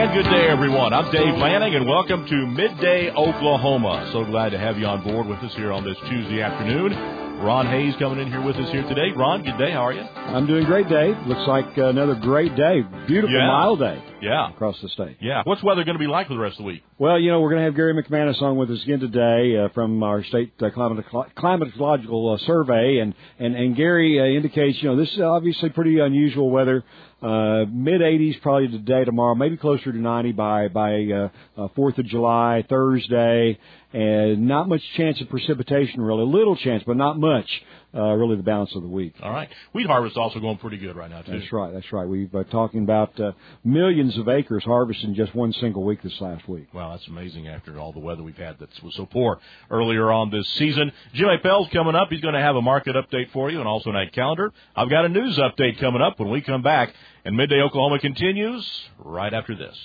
And good day, everyone. I'm Dave Lanning, and welcome to Midday Oklahoma. So glad to have you on board with us here on this Tuesday afternoon. Ron Hayes coming in here with us here today. Ron, good day. How are you? I'm doing great, Dave. Looks like another great day. Beautiful, mild day. Yeah. Across the state. Yeah. What's weather going to be like for the rest of the week? Well, we're going to have Gary McManus on with us again today from our state climatological survey. And Gary indicates, this is obviously pretty unusual weather. Mid-80s probably today, tomorrow, maybe closer to 90 by 4th of July, Thursday. And not much chance of precipitation, really. A little chance, but not much, really, the balance of the week. All right. Wheat harvest also going pretty good right now, too. That's right. We've talking about millions of acres harvested in just one single week this last week. Wow, that's amazing after all the weather we've had that was so poor earlier on this season. Jim Appel's coming up. He's going to have a market update for you and also a night calendar. I've got a news update coming up when we come back. And Midday Oklahoma continues right after this.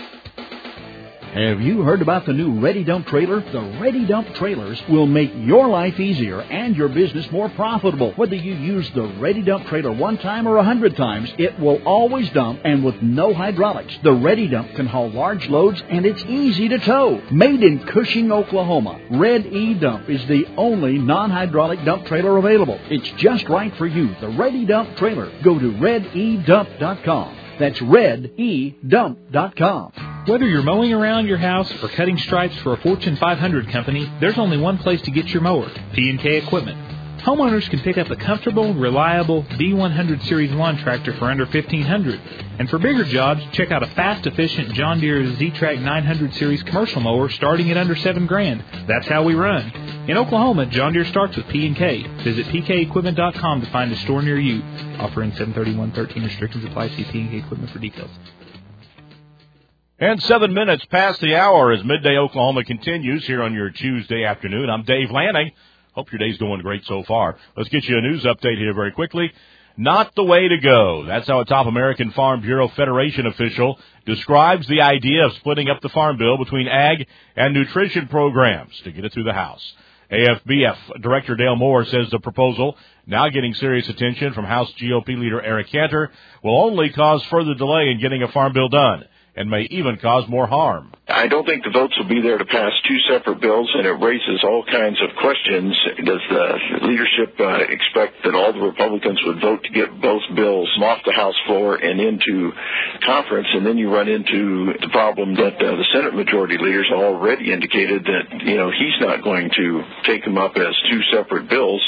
Have you heard about the new Ready Dump trailer? The Ready Dump trailers will make your life easier and your business more profitable. Whether you use the Ready Dump trailer one time or 100 times, it will always dump, and with no hydraulics. The Ready Dump can haul large loads, and it's easy to tow. Made in Cushing, Oklahoma, Red E Dump is the only non-hydraulic dump trailer available. It's just right for you, the Ready Dump trailer. Go to rededump.com. That's rededump.com. Whether you're mowing around your house or cutting stripes for a Fortune 500 company, there's only one place to get your mower, P&K Equipment. Homeowners can pick up a comfortable, reliable B100 Series lawn tractor for under $1,500. And for bigger jobs, check out a fast, efficient John Deere Z-Track 900 Series commercial mower starting at under $7,000. That's how we run. In Oklahoma, John Deere starts with P&K. Visit pkequipment.com to find a store near you. Offering 731.13 restrictions apply. See P&K Equipment for details. And 7 minutes past the hour as Midday Oklahoma continues here on your Tuesday afternoon. I'm Dave Lanning. Hope your day's going great so far. Let's get you a news update here very quickly. Not the way to go. That's how a top American Farm Bureau Federation official describes the idea of splitting up the Farm Bill between ag and nutrition programs to get it through the House. AFBF Director Dale Moore says the proposal, now getting serious attention from House GOP leader Eric Cantor, will only cause further delay in getting a farm bill done and may even cause more harm. I don't think the votes will be there to pass two separate bills, and it raises all kinds of questions. Does the leadership expect that all the Republicans would vote to get both bills off the House floor and into conference, and then you run into the problem that the Senate Majority Leader's already indicated that, he's not going to take them up as two separate bills.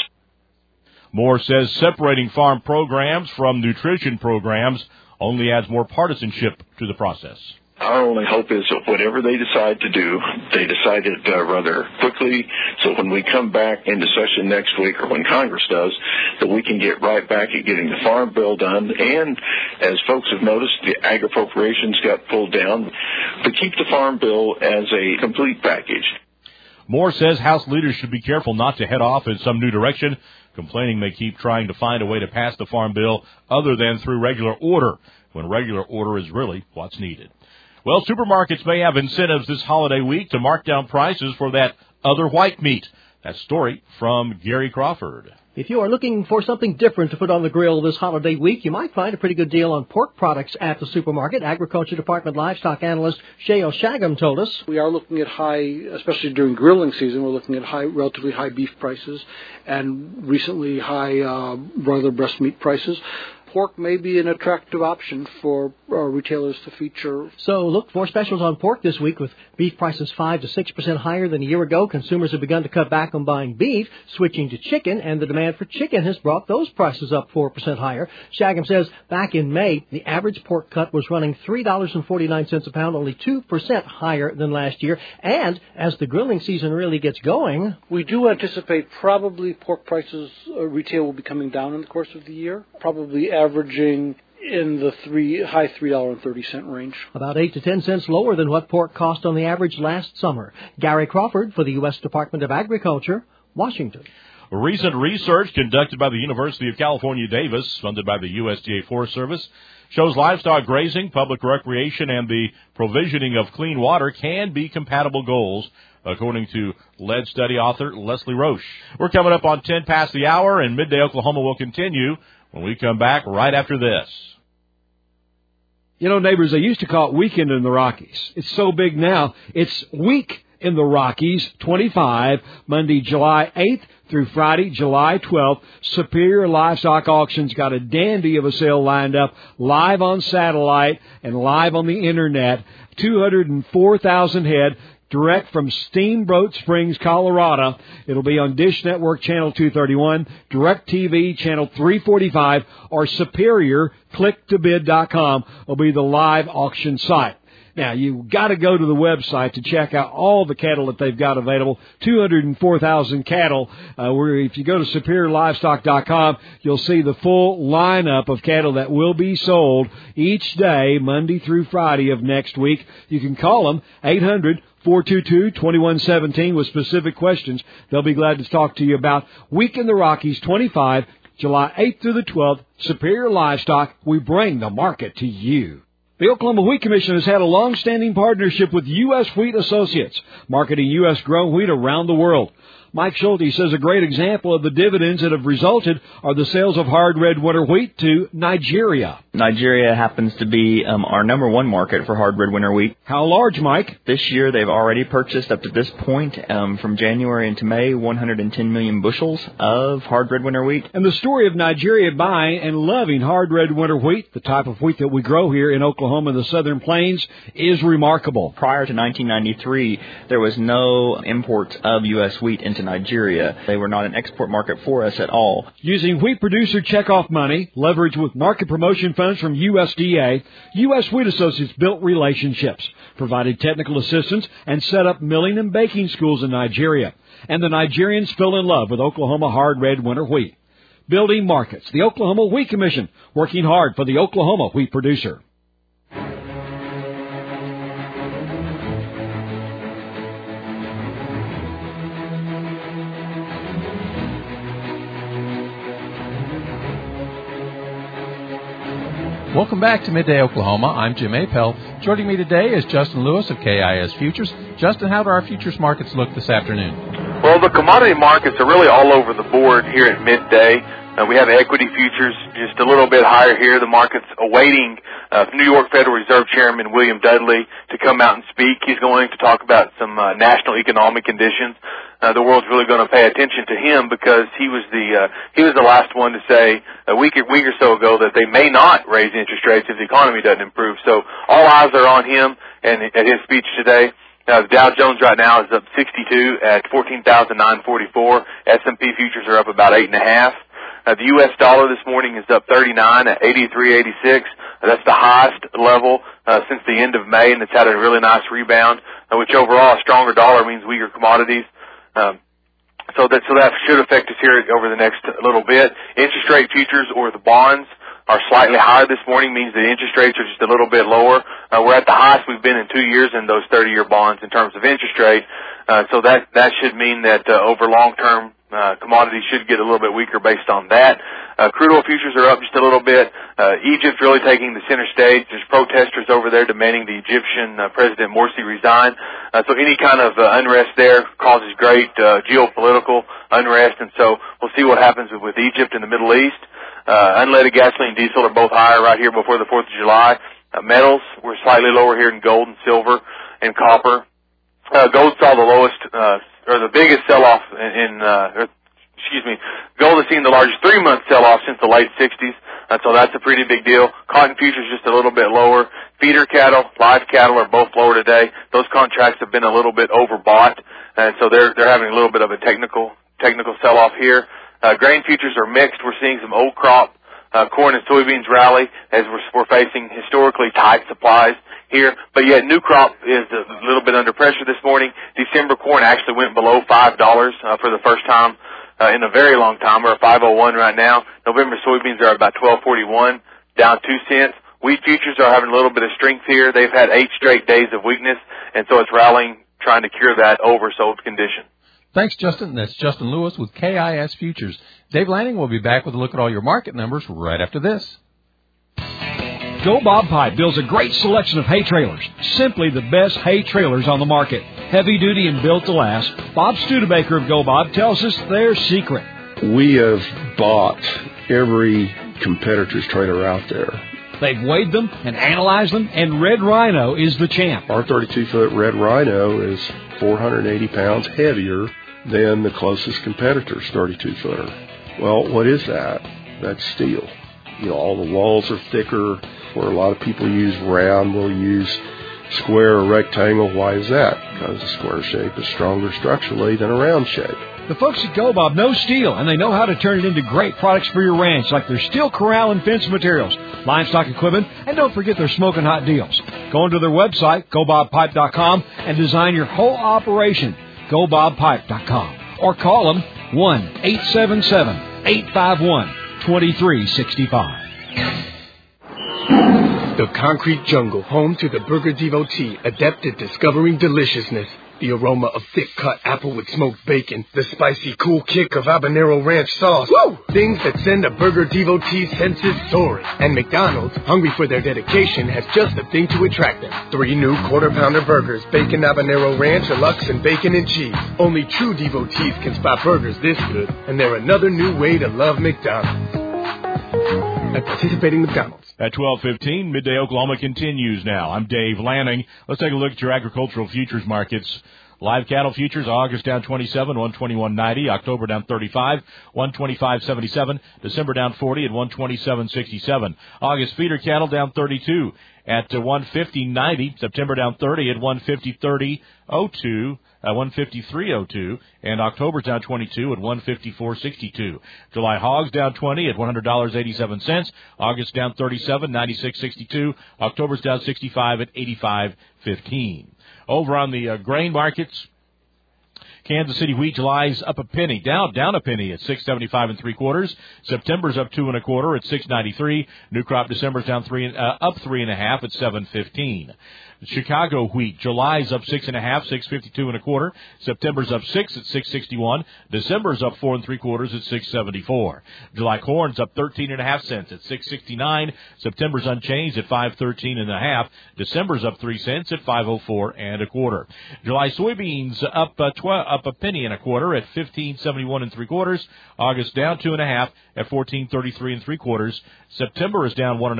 Moore says separating farm programs from nutrition programs only adds more partisanship to the process. Our only hope is that whatever they decide to do, they decide it rather quickly, so when we come back into session next week or when Congress does, that we can get right back at getting the Farm Bill done. And as folks have noticed, the ag appropriations got pulled down, but keep the Farm Bill as a complete package. Moore says House leaders should be careful not to head off in some new direction, complaining they keep trying to find a way to pass the Farm Bill other than through regular order, when regular order is really what's needed. Well, supermarkets may have incentives this holiday week to mark down prices for that other white meat. That story from Gary Crawford. If you are looking for something different to put on the grill this holiday week, you might find a pretty good deal on pork products at the supermarket. Agriculture Department livestock analyst Shayle Shagam told us. We are looking at high, especially during grilling season, we're looking at relatively high beef prices and recently high broiler breast meat prices. Pork may be an attractive option for retailers to feature. So look for specials on pork this week with beef prices 5 to 6% higher than a year ago. Consumers have begun to cut back on buying beef, switching to chicken, and the demand for chicken has brought those prices up 4% higher. Shagam says back in May, the average pork cut was running $3.49 a pound, only 2% higher than last year. And as the grilling season really gets going, we do anticipate probably pork prices retail will be coming down in the course of the year, probably averaging in the high $3.30 range. About 8 to 10 cents lower than what pork cost on the average last summer. Gary Crawford for the U.S. Department of Agriculture, Washington. Recent research conducted by the University of California, Davis, funded by the USDA Forest Service, shows livestock grazing, public recreation, and the provisioning of clean water can be compatible goals, according to lead study author Leslie Roche. We're coming up on 10 past the hour, and Midday Oklahoma will continue when we come back right after this. You know, neighbors, they used to call it Weekend in the Rockies. It's so big now, it's Week in the Rockies 25, Monday, July 8th through Friday, July 12th. Superior Livestock Auctions got a dandy of a sale lined up, live on satellite and live on the Internet. 204,000 head. Direct from Steamboat Springs, Colorado. It'll be on Dish Network Channel 231, DirecTV Channel 345, or Superior, ClickToBid.com will be the live auction site. Now, you've got to go to the website to check out all the cattle that they've got available. 204,000 cattle. Where if you go to SuperiorLivestock.com, you'll see the full lineup of cattle that will be sold each day, Monday through Friday of next week. You can call them 800-422-2117 with specific questions. They'll be glad to talk to you about Week in the Rockies 25, July 8th through the 12th. Superior Livestock, we bring the market to you. The Oklahoma Wheat Commission has had a long-standing partnership with U.S. Wheat Associates, marketing U.S. grown wheat around the world. Mike Schulte says a great example of the dividends that have resulted are the sales of hard red winter wheat to Nigeria. Nigeria happens to be our number one market for hard red winter wheat. How large, Mike? This year they've already purchased up to this point, from January into May, 110 million bushels of hard red winter wheat. And the story of Nigeria buying and loving hard red winter wheat, the type of wheat that we grow here in Oklahoma and the Southern Plains, is remarkable. Prior to 1993, there was no imports of U.S. wheat into Nigeria. They were not an export market for us at all. Using wheat producer checkoff money, leveraged with market promotion funds from USDA, U.S. Wheat Associates built relationships, provided technical assistance, and set up milling and baking schools in Nigeria. And the Nigerians fell in love with Oklahoma hard red winter wheat. Building markets, the Oklahoma Wheat Commission, working hard for the Oklahoma wheat producer. Welcome back to Midday Oklahoma. I'm Jim Apel. Joining me today is Justin Lewis of KIS Futures. Justin, how do our futures markets look this afternoon? Well, the commodity markets are really all over the board here at midday. We have equity futures just a little bit higher here. The market's awaiting New York Federal Reserve Chairman William Dudley to come out and speak. He's going to talk about some national economic conditions. The world's really going to pay attention to him because he was the last one to say a week or so ago that they may not raise interest rates if the economy doesn't improve. So all eyes are on him and at his speech today. The Dow Jones right now is up 62 at 14,944. S&P futures are up about 8.5. The U.S. dollar this morning is up 39 at 83.86. That's the highest level since the end of May, and it's had a really nice rebound, which overall a stronger dollar means weaker commodities. So that should affect us here over the next little bit. Interest rate futures or the bonds are slightly higher this morning, means the interest rates are just a little bit lower. We're at the highest we've been in 2 years in those 30-year bonds in terms of interest rate. So that should mean that over long-term commodities should get a little bit weaker based on that. Crude oil futures are up just a little bit. Egypt's really taking the center stage. There's protesters over there demanding the Egyptian President Morsi resign. So any kind of unrest there causes great geopolitical unrest, and so we'll see what happens with Egypt and the Middle East. Unleaded gasoline and diesel are both higher right here before the 4th of July. Metals were slightly lower here in gold and silver and copper. Gold saw the lowest, or the biggest sell-off gold has seen the largest 3-month sell-off since the late 60s. So that's a pretty big deal. Cotton futures just a little bit lower. Feeder cattle, live cattle are both lower today. Those contracts have been a little bit overbought, and so they're having a little bit of a technical sell-off here. Grain futures are mixed. We're seeing some old crop corn and soybeans rally as we're facing historically tight supplies here, but yet new crop is a little bit under pressure this morning. December corn actually went below $5 for the first time in a very long time. We're at $5.01 right now. November soybeans are about $12.41, down 2 cents. Wheat futures are having a little bit of strength here. They've had 8 straight days of weakness, and so it's rallying, trying to cure that oversold condition. Thanks, Justin. That's Justin Lewis with KIS Futures. Dave Lanning will be back with a look at all your market numbers right after this. Go Bob Pipe builds a great selection of hay trailers. Simply the best hay trailers on the market. Heavy duty and built to last. Bob Studebaker of Go Bob tells us their secret. We have bought every competitor's trailer out there. They've weighed them and analyzed them, and Red Rhino is the champ. Our 32-foot Red Rhino is 480 pounds heavier than the closest competitor's 32-footer. Well, what is that? That's steel. You know, all the walls are thicker. Where a lot of people use round, we'll use square or rectangle. Why is that? Because the square shape is stronger structurally than a round shape. The folks at GoBob know steel, and they know how to turn it into great products for your ranch, like their steel corral and fence materials, livestock equipment, and don't forget their smoking hot deals. Go into their website, GoBobPipe.com, and design your whole operation, GoBobPipe.com. Or call them 1-877-851-2365. The concrete jungle, home to the burger devotee, adept at discovering deliciousness. The aroma of thick-cut apple with smoked bacon. The spicy, cool kick of habanero ranch sauce. Woo! Things that send a burger devotee's senses soaring. And McDonald's, hungry for their dedication, has just the thing to attract them. 3 new quarter-pounder burgers, bacon habanero ranch, deluxe, and bacon and cheese. Only true devotees can spot burgers this good. And they're another new way to love McDonald's. At participating McDonald's. At 12:15, Midday Oklahoma continues now. I'm Dave Lanning. Let's take a look at your agricultural futures markets. Live cattle futures, August down 27, 121.90. October down 35, 125.77. December down 40 at 127.67. August feeder cattle down 32 at 150.90. September down 30 at 150.30.02. 153.02, and October's down 22 at 154.62. July hogs down 20 at $100.87. August down 37, 96.62. October's down 65 at 85.15. Over on the grain markets, Kansas City wheat July's up a penny, down a penny at 6.75 3/4. September's up 2 1/4 at 6.93. New crop December's down up 3.5 at 7.15. Chicago wheat July's up 6.5, 6.52 1/4. September's up 6 at 6.61. December's up 4 3/4 at 6.74. July corn's up 13.5 cents at 6.69. September's unchanged at 5.13 1/2. December's up 3 cents at 5.04 1/4. July soybeans up a penny 1/4 at 15.71 3/4. August down 2 1/2 at 14.33 3/4. September is down 1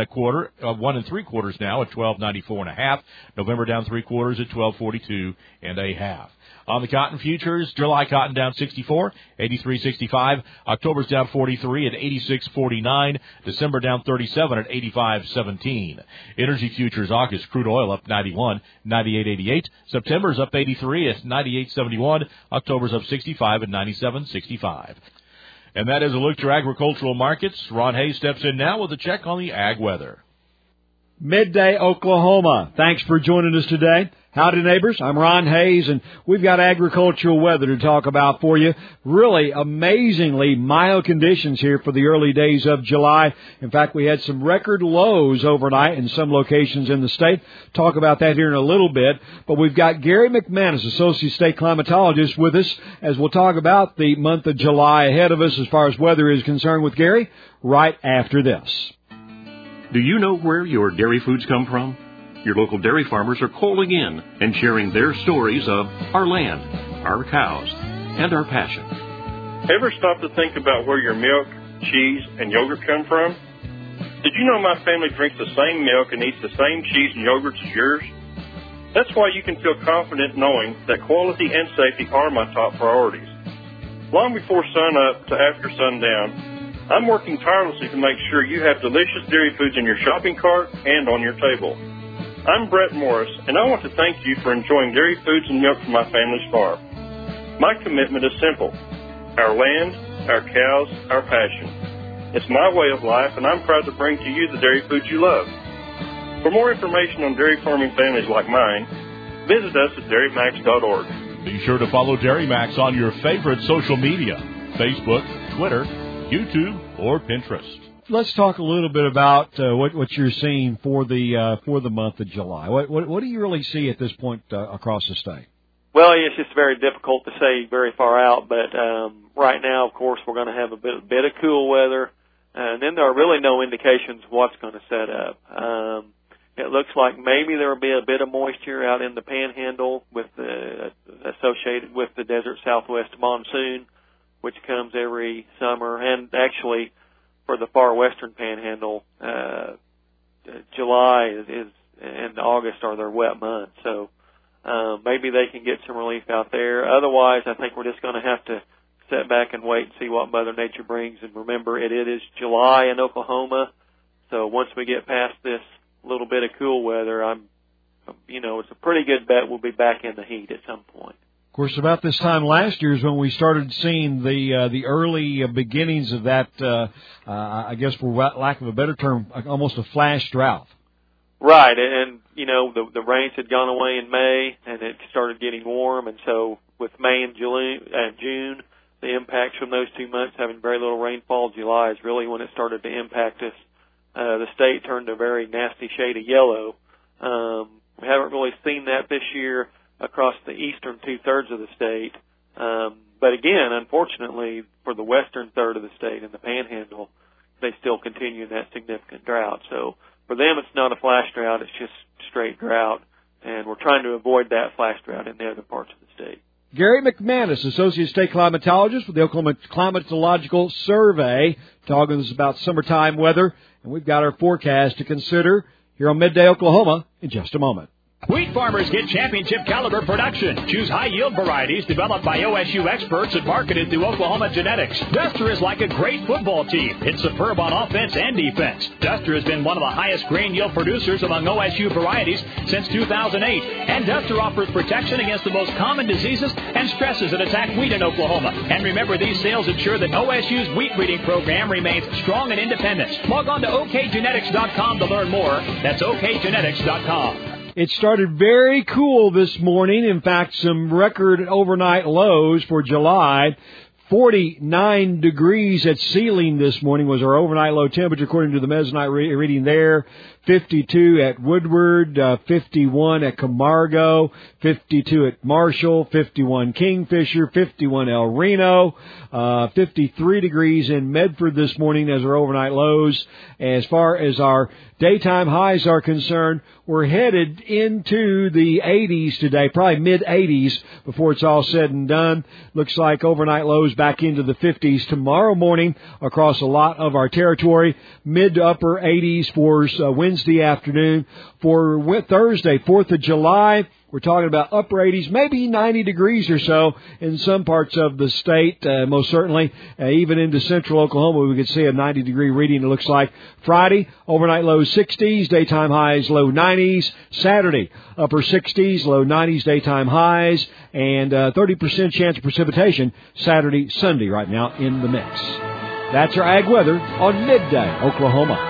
3/4 now at 12.94 1/2. November down 3/4 at 12.42 1/2. On the cotton futures, July cotton down 64, 83.65. October's down 43 at 86.49. December down 37 at 85.17. Energy futures, August crude oil up 91, 98.88. September's up 83 at 98.71. October's up 65 at 97.65. And that is a look to agricultural markets. Ron Hayes steps in now with a check on the ag weather. Midday Oklahoma. Thanks for joining us today. Howdy, neighbors. I'm Ron Hayes, and we've got agricultural weather to talk about for you. Really amazingly mild conditions here for the early days of July. In fact, we had some record lows overnight in some locations in the state. Talk about that here in a little bit. But we've got Gary McManus, Associate State Climatologist, with us as we'll talk about the month of July ahead of us as far as weather is concerned with Gary right after this. Do you know where your dairy foods come from? Your local dairy farmers are calling in and sharing their stories of our land, our cows, and our passion. Ever stop to think about where your milk, cheese, and yogurt come from? Did you know my family drinks the same milk and eats the same cheese and yogurts as yours? That's why you can feel confident knowing that quality and safety are my top priorities. Long before sun up to after sundown, I'm working tirelessly to make sure you have delicious dairy foods in your shopping cart and on your table. I'm Brett Morris, and I want to thank you for enjoying dairy foods and milk from my family's farm. My commitment is simple: our land, our cows, our passion. It's my way of life, and I'm proud to bring to you the dairy foods you love. For more information on dairy farming families like mine, visit us at dairymax.org. Be sure to follow Dairy Max on your favorite social media: Facebook, Twitter, YouTube, or Pinterest. Let's talk a little bit about what you're seeing for the month of July. What do you really see at this point across the state? Well, it's just very difficult to say very far out, but right now, of course, we're going to have a bit of cool weather, and then there are really no indications of what's going to set up. It looks like maybe there will be a bit of moisture out in the Panhandle associated with the Desert Southwest monsoon, which comes every summer, and actually for the far western Panhandle, July and August are their wet months. So maybe they can get some relief out there. Otherwise, I think we're just going to have to sit back and wait and see what Mother Nature brings. And remember, it is July in Oklahoma, so once we get past this little bit of cool weather, it's a pretty good bet we'll be back in the heat at some point. Of course, about this time last year is when we started seeing the early beginnings of that, I guess for lack of a better term, almost a flash drought. Right, and the rains had gone away in May, and it started getting warm, and so with May and June, the impacts from those 2 months having very little rainfall, July is really when it started to impact us. The state turned a very nasty shade of yellow. We haven't really seen that this year across the eastern two-thirds of the state. But again, unfortunately, for the western third of the state and the Panhandle, they still continue that significant drought. So for them, it's not a flash drought, it's just straight drought. And we're trying to avoid that flash drought in the other parts of the state. Gary McManus, Associate State Climatologist with the Oklahoma Climatological Survey, talking to us about summertime weather. And we've got our forecast to consider here on Midday Oklahoma in just a moment. Wheat farmers get championship caliber production. Choose high-yield varieties developed by OSU experts and marketed through Oklahoma Genetics. Duster is like a great football team. It's superb on offense and defense. Duster has been one of the highest grain yield producers among OSU varieties since 2008. And Duster offers protection against the most common diseases and stresses that attack wheat in Oklahoma. And remember, these sales ensure that OSU's wheat breeding program remains strong and independent. Log on to okgenetics.com to learn more. That's okgenetics.com. It started very cool this morning. In fact, some record overnight lows for July. 49 degrees at Sealing this morning was our overnight low temperature according to the Mesonote reading there. 52 at Woodward, 51 at Camargo, 52 at Marshall, 51 Kingfisher, 51 El Reno, 53 degrees in Medford this morning as our overnight lows. As far as our daytime highs are concerned, we're headed into the 80s today, probably mid-80s before it's all said and done. Looks like overnight lows back into the 50s tomorrow morning across a lot of our territory. Mid to upper 80s for Wednesday afternoon. For Thursday, 4th of July, we're talking about upper 80s, maybe 90 degrees or so in some parts of the state, most certainly. Even into central Oklahoma, we could see a 90-degree reading, it looks like. Friday, overnight lows 60s, daytime highs low 90s. Saturday, upper 60s, low 90s, daytime highs. And 30% chance of precipitation Saturday, Sunday right now in the mix. That's our ag weather on Midday Oklahoma.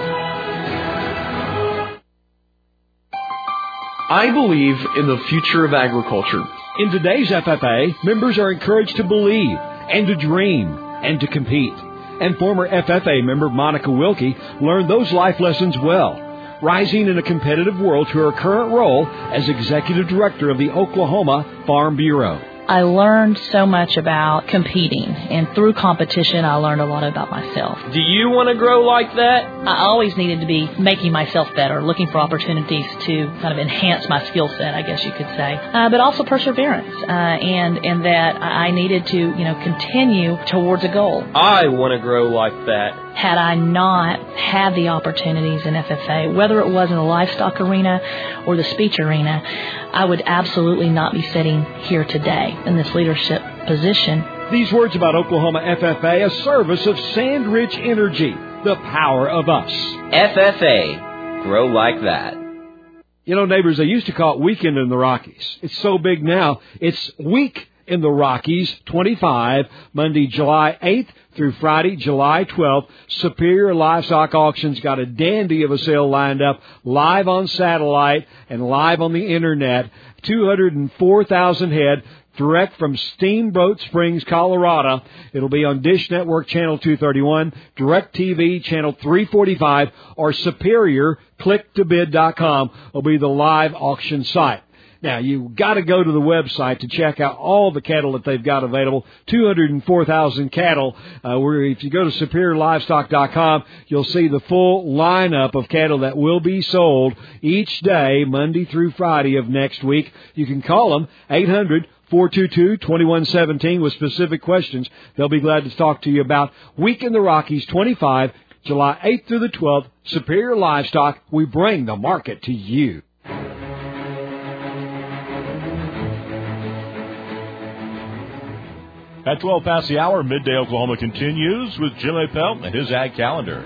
I believe in the future of agriculture. In today's FFA, members are encouraged to believe and to dream and to compete. And former FFA member Monica Wilkie learned those life lessons well, rising in a competitive world to her current role as Executive Director of the Oklahoma Farm Bureau. I learned so much about competing, and through competition, I learned a lot about myself. Do you want to grow like that? I always needed to be making myself better, looking for opportunities to kind of enhance my skill set, I guess you could say, but also perseverance, and that I needed to, continue towards a goal. I want to grow like that. Had I not had the opportunities in FFA, whether it was in the livestock arena or the speech arena, I would absolutely not be sitting here today in this leadership position. These words about Oklahoma FFA, a service of Sandridge Energy, the power of us. FFA, grow like that. Neighbors, they used to call it Weekend in the Rockies. It's so big now, it's Week in the Rockies 25, Monday, July 8th through Friday, July 12th. Superior Livestock Auctions got a dandy of a sale lined up, live on satellite and live on the Internet. 204,000 head, direct from Steamboat Springs, Colorado. It'll be on Dish Network Channel 231, DirecTV Channel 345, or Superior, ClickToBid.com will be the live auction site. Now, you've got to go to the website to check out all the cattle that they've got available. 204,000 cattle. If you go to SuperiorLivestock.com, you'll see the full lineup of cattle that will be sold each day, Monday through Friday of next week. You can call them 800-422-2117 with specific questions. They'll be glad to talk to you about Week in the Rockies 25, July 8th through the 12th, Superior Livestock, we bring the market to you. At 12 past the hour, Midday Oklahoma continues with Jim Appel and his Ag Calendar.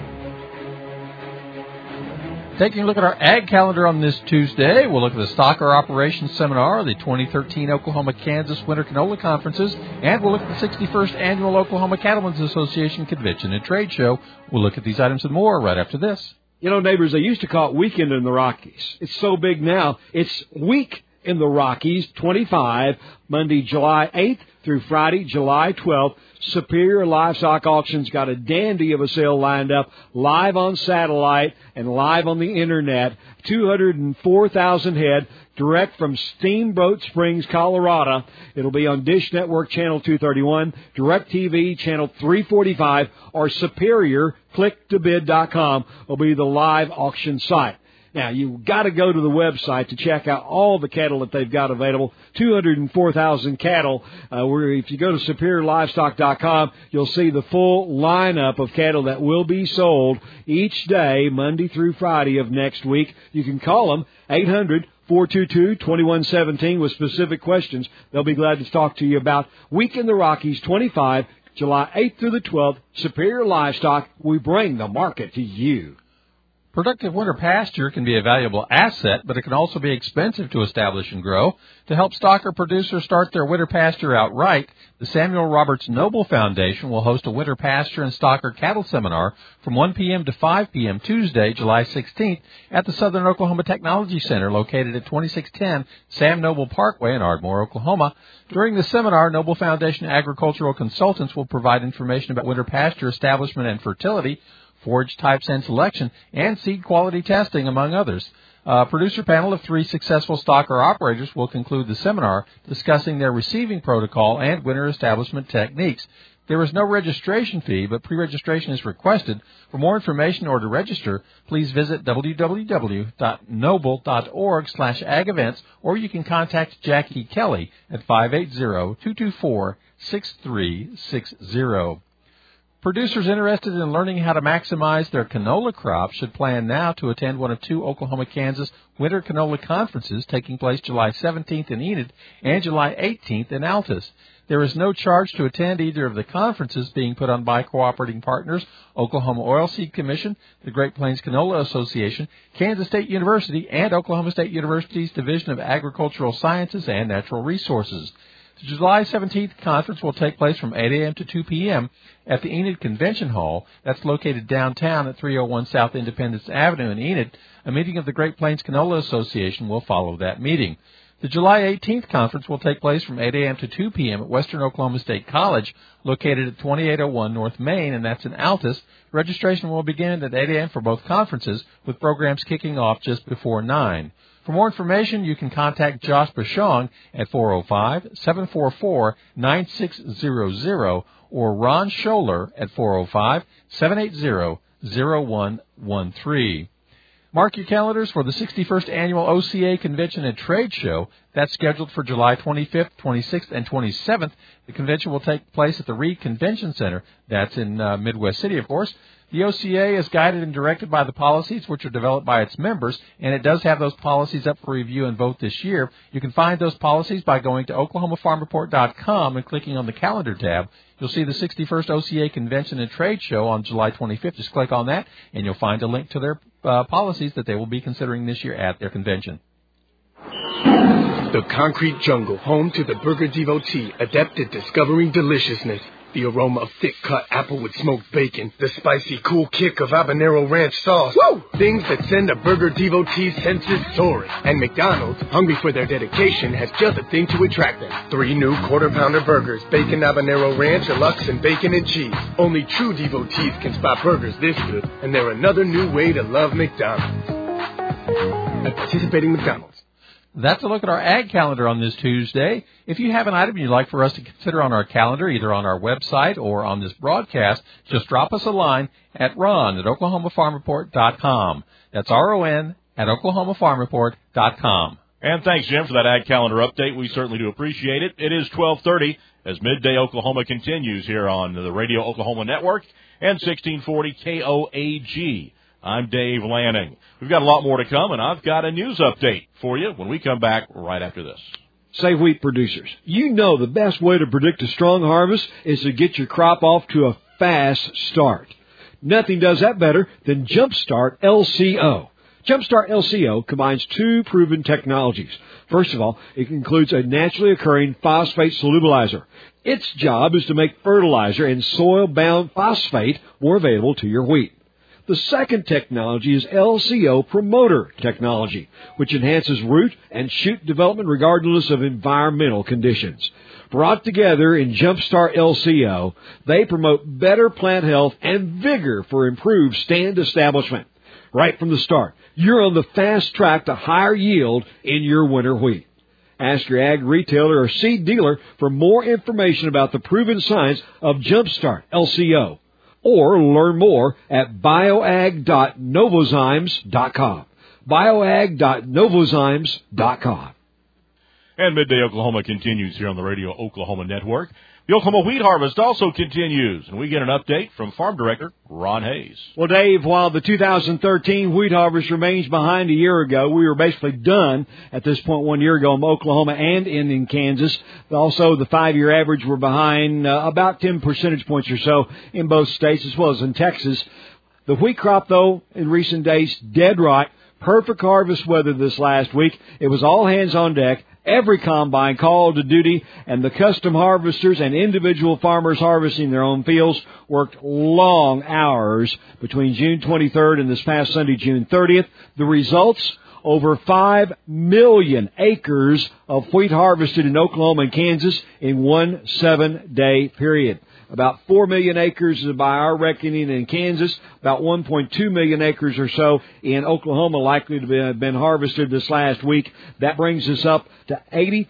Taking a look at our Ag Calendar on this Tuesday, we'll look at the Stocker Operations Seminar, the 2013 Oklahoma-Kansas Winter Canola Conferences, and we'll look at the 61st Annual Oklahoma Cattlemen's Association Convention and Trade Show. We'll look at these items and more right after this. You know, neighbors, they used to call it Weekend in the Rockies. It's so big now, it's Week in the Rockies 25, Monday, July 8th through Friday, July 12th. Superior Livestock Auctions got a dandy of a sale lined up, live on satellite and live on the Internet. 204,000 head, direct from Steamboat Springs, Colorado. It'll be on Dish Network Channel 231, DirecTV Channel 345, or Superior, ClickToBid.com will be the live auction site. Now, you've got to go to the website to check out all the cattle that they've got available, 204,000 cattle. Where if you go to SuperiorLivestock.com, you'll see the full lineup of cattle that will be sold each day, Monday through Friday of next week. You can call them 800-422-2117 with specific questions. They'll be glad to talk to you about Week in the Rockies 25, July 8th through the 12th. Superior Livestock, we bring the market to you. Productive winter pasture can be a valuable asset, but it can also be expensive to establish and grow. To help stocker producers start their winter pasture outright, the Samuel Roberts Noble Foundation will host a winter pasture and stocker cattle seminar from 1 p.m. to 5 p.m. Tuesday, July 16th at the Southern Oklahoma Technology Center located at 2610 Sam Noble Parkway in Ardmore, Oklahoma. During the seminar, Noble Foundation agricultural consultants will provide information about winter pasture establishment and fertility, forage types and selection, and seed quality testing, among others. A producer panel of 3 successful stocker operators will conclude the seminar discussing their receiving protocol and winter establishment techniques. There is no registration fee, but pre-registration is requested. For more information or to register, please visit www.noble.org/ag-events, or you can contact Jackie Kelly at 580-224-6360. Producers interested in learning how to maximize their canola crop should plan now to attend one of 2 Oklahoma-Kansas Winter Canola Conferences taking place July 17th in Enid and July 18th in Altus. There is no charge to attend either of the conferences being put on by cooperating partners Oklahoma Oilseed Commission, the Great Plains Canola Association, Kansas State University, and Oklahoma State University's Division of Agricultural Sciences and Natural Resources. The July 17th conference will take place from 8 a.m. to 2 p.m. at the Enid Convention Hall. That's located downtown at 301 South Independence Avenue in Enid. A meeting of the Great Plains Canola Association will follow that meeting. The July 18th conference will take place from 8 a.m. to 2 p.m. at Western Oklahoma State College, located at 2801 North Main, and that's in Altus. Registration will begin at 8 a.m. for both conferences, with programs kicking off just before 9. For more information, you can contact Josh Bashong at 405-744-9600 or Ron Scholler at 405-780-0113. Mark your calendars for the 61st Annual OCA Convention and Trade Show. That's scheduled for July 25th, 26th, and 27th. The convention will take place at the Reed Convention Center. That's in Midwest City, of course. The OCA is guided and directed by the policies which are developed by its members, and it does have those policies up for review and vote this year. You can find those policies by going to OklahomaFarmReport.com and clicking on the Calendar tab. You'll see the 61st OCA Convention and Trade Show on July 25th. Just click on that, and you'll find a link to their policies that they will be considering this year at their convention. The concrete jungle, home to the burger devotee, adept at discovering deliciousness. The aroma of thick-cut apple with smoked bacon. The spicy, cool kick of habanero ranch sauce. Woo! Things that send a burger devotee's senses soaring. And McDonald's, hungry for their dedication, has just a thing to attract them. 3 new quarter-pounder burgers, bacon habanero ranch, deluxe, and bacon and cheese. Only true devotees can spot burgers this good, and they're another new way to love McDonald's. At participating McDonald's. That's a look at our Ag Calendar on this Tuesday. If you have an item you'd like for us to consider on our calendar, either on our website or on this broadcast, just drop us a line at ron@OklahomaFarmReport.com. That's RON at OklahomaFarmReport.com. And thanks, Jim, for that Ag Calendar update. We certainly do appreciate it. It is 12:30 as Midday Oklahoma continues here on the Radio Oklahoma Network and 1640 KOAG. I'm Dave Lanning. We've got a lot more to come, and I've got a news update for you when we come back right after this. Say wheat producers, you know the best way to predict a strong harvest is to get your crop off to a fast start. Nothing does that better than Jumpstart LCO. Jumpstart LCO combines two proven technologies. First of all, it includes a naturally occurring phosphate solubilizer. Its job is to make fertilizer and soil-bound phosphate more available to your wheat. The second technology is LCO Promoter technology, which enhances root and shoot development regardless of environmental conditions. Brought together in Jumpstart LCO, they promote better plant health and vigor for improved stand establishment. Right from the start, you're on the fast track to higher yield in your winter wheat. Ask your ag retailer or seed dealer for more information about the proven science of Jumpstart LCO. Or learn more at bioag.novozymes.com. bioag.novozymes.com. And Midday Oklahoma continues here on the Radio Oklahoma Network. The Oklahoma wheat harvest also continues, and we get an update from Farm Director Ron Hayes. Well, Dave, while the 2013 wheat harvest remains behind a year ago, we were basically done at this point 1 year ago in Oklahoma and in Kansas. Also, the 5-year average were behind about 10 percentage points or so in both states as well as in Texas. The wheat crop, though, in recent days, dead right. Perfect harvest weather this last week. It was all hands on deck. Every combine called to duty, and the custom harvesters and individual farmers harvesting their own fields worked long hours between June 23rd and this past Sunday, June 30th. The results, over 5 million acres of wheat harvested in Oklahoma and Kansas in one 7-day period. About 4 million acres by our reckoning in Kansas, about 1.2 million acres or so in Oklahoma likely to have been harvested this last week. That brings us up to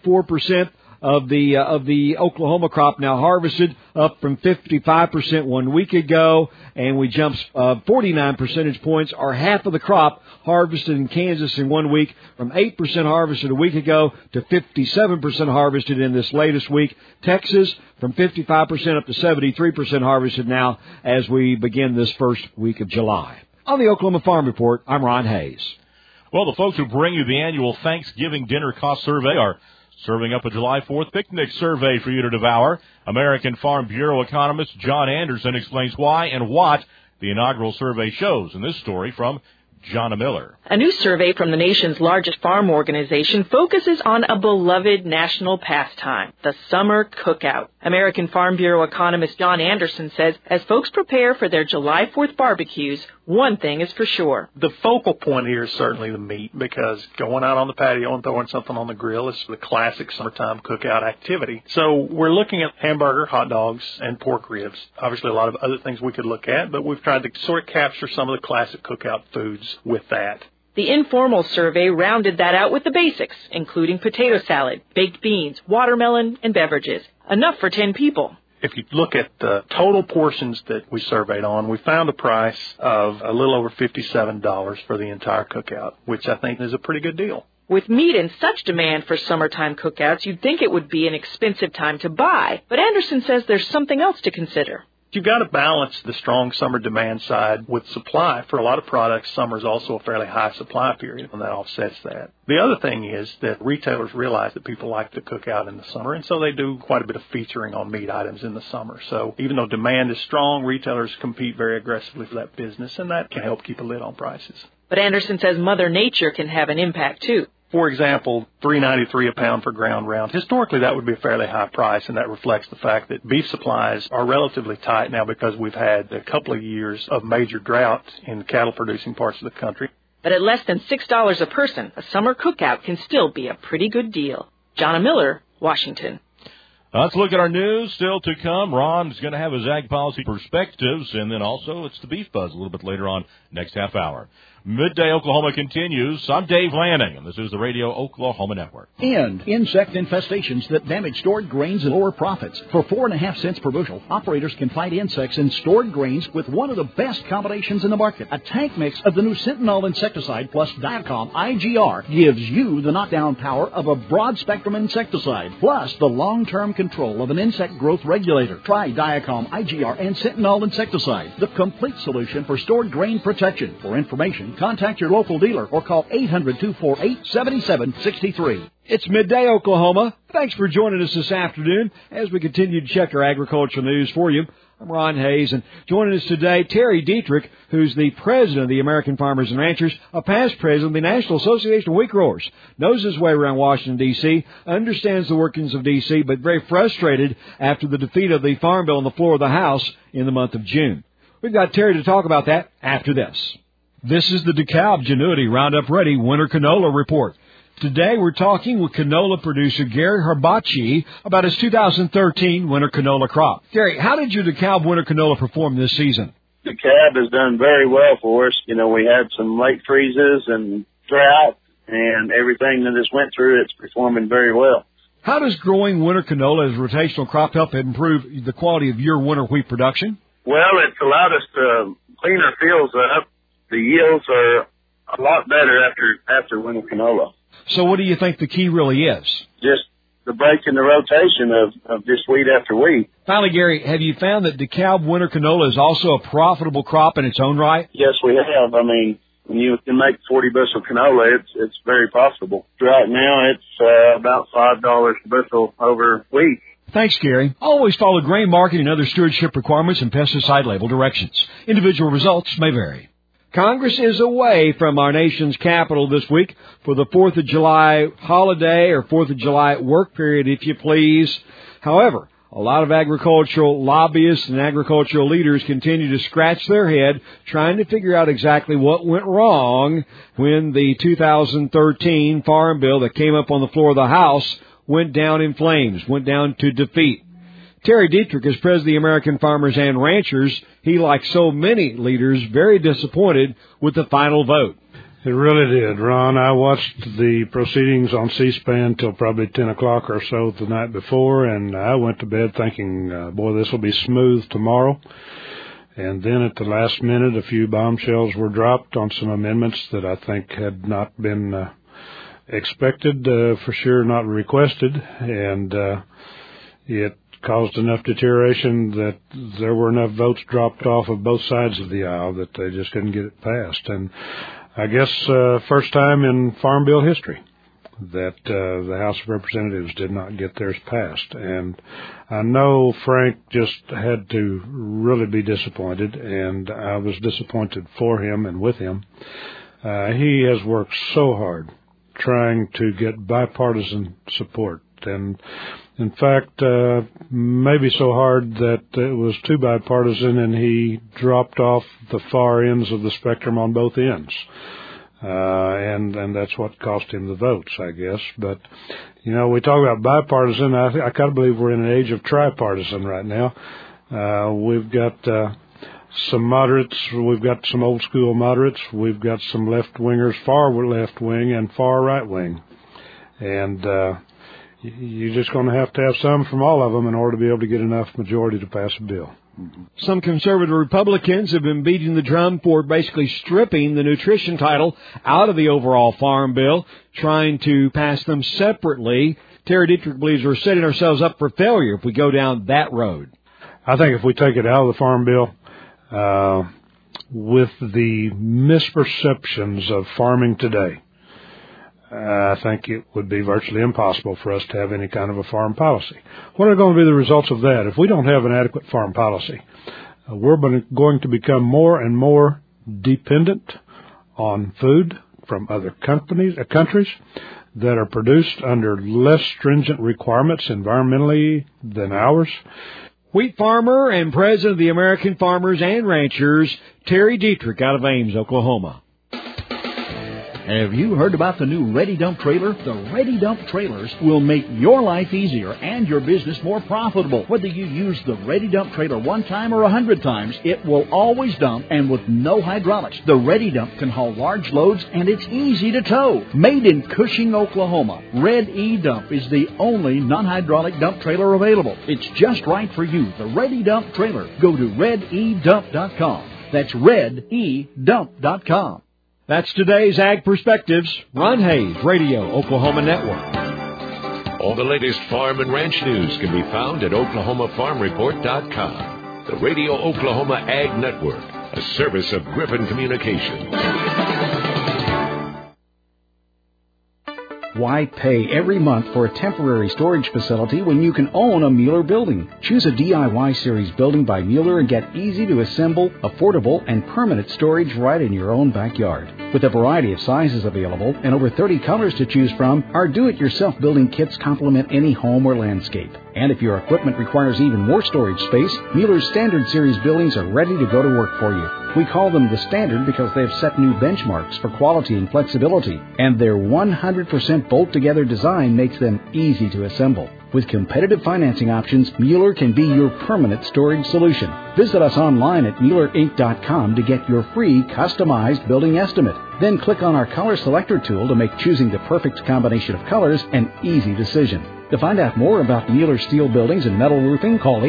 84% of the Oklahoma crop now harvested, up from 55% 1 week ago, and we jumped 49 percentage points, or half of the crop harvested in Kansas in 1 week, from 8% harvested a week ago to 57% harvested in this latest week. Texas, from 55% up to 73% harvested now as we begin this first week of July. On the Oklahoma Farm Report, I'm Ron Hayes. Well, the folks who bring you the annual Thanksgiving Dinner Cost Survey are serving up a July 4th picnic survey for you to devour. American Farm Bureau economist John Anderson explains why and what the inaugural survey shows in this story from Jonna Miller. A new survey from the nation's largest farm organization focuses on a beloved national pastime, the summer cookout. American Farm Bureau economist John Anderson says as folks prepare for their July 4th barbecues, one thing is for sure. The focal point here is certainly the meat, because going out on the patio and throwing something on the grill is the classic summertime cookout activity. So we're looking at hamburger, hot dogs, and pork ribs. Obviously a lot of other things we could look at, but we've tried to sort of capture some of the classic cookout foods with that. The informal survey rounded that out with the basics, including potato salad, baked beans, watermelon, and beverages. Enough for 10 people. If you look at the total portions that we surveyed on, we found a price of a little over $57 for the entire cookout, which I think is a pretty good deal. With meat in such demand for summertime cookouts, you'd think it would be an expensive time to buy, but Anderson says there's something else to consider. You've got to balance the strong summer demand side with supply. For a lot of products, summer is also a fairly high supply period, and that offsets that. The other thing is that retailers realize that people like to cook out in the summer, and so they do quite a bit of featuring on meat items in the summer. So even though demand is strong, retailers compete very aggressively for that business, and that can help keep a lid on prices. But Anderson says Mother Nature can have an impact, too. For example, $3.93 a pound for ground round. Historically, that would be a fairly high price, and that reflects the fact that beef supplies are relatively tight now because we've had a couple of years of major drought in cattle-producing parts of the country. But at less than $6 a person, a summer cookout can still be a pretty good deal. Jonna Miller, Washington. Let's look at our news still to come. Ron's going to have his ag policy perspectives, and then also it's the Beef Buzz a little bit later on next half hour. Midday Oklahoma continues. I'm Dave Lanning, and this is the Radio Oklahoma Network. End insect infestations that damage stored grains and lower profits. For 4.5 cents per bushel, operators can fight insects in stored grains with one of the best combinations in the market. A tank mix of the new Sentinel insecticide plus Diacom IGR gives you the knockdown power of a broad-spectrum insecticide, plus the long-term control of an insect growth regulator. Try Diacom IGR and Sentinel insecticide, the complete solution for stored grain protection. For information, contact your local dealer or call 800-248-7763. It's Midday Oklahoma. Thanks for joining us this afternoon as we continue to check our agricultural news for you. I'm Ron Hayes, and joining us today, Terry Dietrich, who's the president of the American Farmers and Ranchers, a past president of the National Association of Wheat Growers, knows his way around Washington, D.C., understands the workings of D.C., but very frustrated after the defeat of the Farm Bill on the floor of the House in the month of June. We've got Terry to talk about that after this. This is the DeKalb Genuity Roundup Ready Winter Canola Report. Today we're talking with canola producer Gary Harbacci about his 2013 winter canola crop. Gary, how did your DeKalb winter canola perform this season? DeKalb has done very well for us. You know, we had some late freezes and drought and everything that just went through. It's performing very well. How does growing winter canola as a rotational crop help improve the quality of your winter wheat production? Well, it's allowed us to clean our fields up. The yields are a lot better after winter canola. So what do you think the key really is? Just the break in the rotation of just wheat after wheat. Finally, Gary, have you found that DeKalb winter canola is also a profitable crop in its own right? Yes, we have. I mean, when you can make 40 bushel canola, it's very profitable. Right now, it's about $5 a bushel over wheat. Thanks, Gary. Always follow grain marketing and other stewardship requirements and pesticide label directions. Individual results may vary. Congress is away from our nation's capital this week for the 4th of July holiday or 4th of July work period, if you please. However, a lot of agricultural lobbyists and agricultural leaders continue to scratch their head trying to figure out exactly what went wrong when the 2013 Farm Bill that came up on the floor of the House went down in flames, went down to defeat. Terry Dietrich is president of the American Farmers and Ranchers. He, like so many leaders, very disappointed with the final vote. It really did, Ron. I watched the proceedings on C-SPAN till probably 10 o'clock or so the night before, and I went to bed thinking, boy, this will be smooth tomorrow. And then at the last minute, a few bombshells were dropped on some amendments that I think had not been expected, for sure not requested, and it caused enough deterioration that there were enough votes dropped off of both sides of the aisle that they just couldn't get it passed. And I guess first time in Farm Bill history that the House of Representatives did not get theirs passed. And I know Frank just had to really be disappointed, and I was disappointed for him and with him. He has worked so hard trying to get bipartisan support, and in fact, maybe so hard that it was too bipartisan and he dropped off the far ends of the spectrum on both ends. And that's what cost him the votes, I guess. But, you know, we talk about bipartisan. I kind of believe we're in an age of tripartisan right now. We've got some moderates. We've got some old school moderates. We've got some left-wingers, far left wing and far right wing. And you're just going to have some from all of them in order to be able to get enough majority to pass a bill. Some conservative Republicans have been beating the drum for basically stripping the nutrition title out of the overall Farm Bill, trying to pass them separately. Terry Dietrich believes we're setting ourselves up for failure if we go down that road. I think if we take it out of the Farm Bill, with the misperceptions of farming today, I think it would be virtually impossible for us to have any kind of a farm policy. What are going to be the results of that? If we don't have an adequate farm policy, we're going to become more and more dependent on food from other countries that are produced under less stringent requirements environmentally than ours. Wheat farmer and president of the American Farmers and Ranchers, Terry Dietrich out of Ames, Oklahoma. Have you heard about the new Ready Dump trailer? The Ready Dump trailers will make your life easier and your business more profitable. Whether you use the Ready Dump trailer one time or 100 times, it will always dump, and with no hydraulics. The Ready Dump can haul large loads, and it's easy to tow. Made in Cushing, Oklahoma, Red E Dump is the only non-hydraulic dump trailer available. It's just right for you. The Ready Dump trailer. Go to rededump.com. That's rededump.com. That's today's Ag Perspectives. Ron Hayes, Radio Oklahoma Network. All the latest farm and ranch news can be found at OklahomaFarmReport.com. The Radio Oklahoma Ag Network, a service of Griffin Communications. Why pay every month for a temporary storage facility when you can own a Mueller building? Choose a DIY Series building by Mueller and get easy to assemble, affordable, and permanent storage right in your own backyard. With a variety of sizes available and over 30 colors to choose from, our do-it-yourself building kits complement any home or landscape. And if your equipment requires even more storage space, Mueller's Standard Series buildings are ready to go to work for you. We call them the Standard because they have set new benchmarks for quality and flexibility, and their 100% bolt-together design makes them easy to assemble. With competitive financing options, Mueller can be your permanent storage solution. Visit us online at MuellerInc.com to get your free customized building estimate. Then click on our Color Selector tool to make choosing the perfect combination of colors an easy decision. To find out more about Mueller Steel Buildings and Metal Roofing, call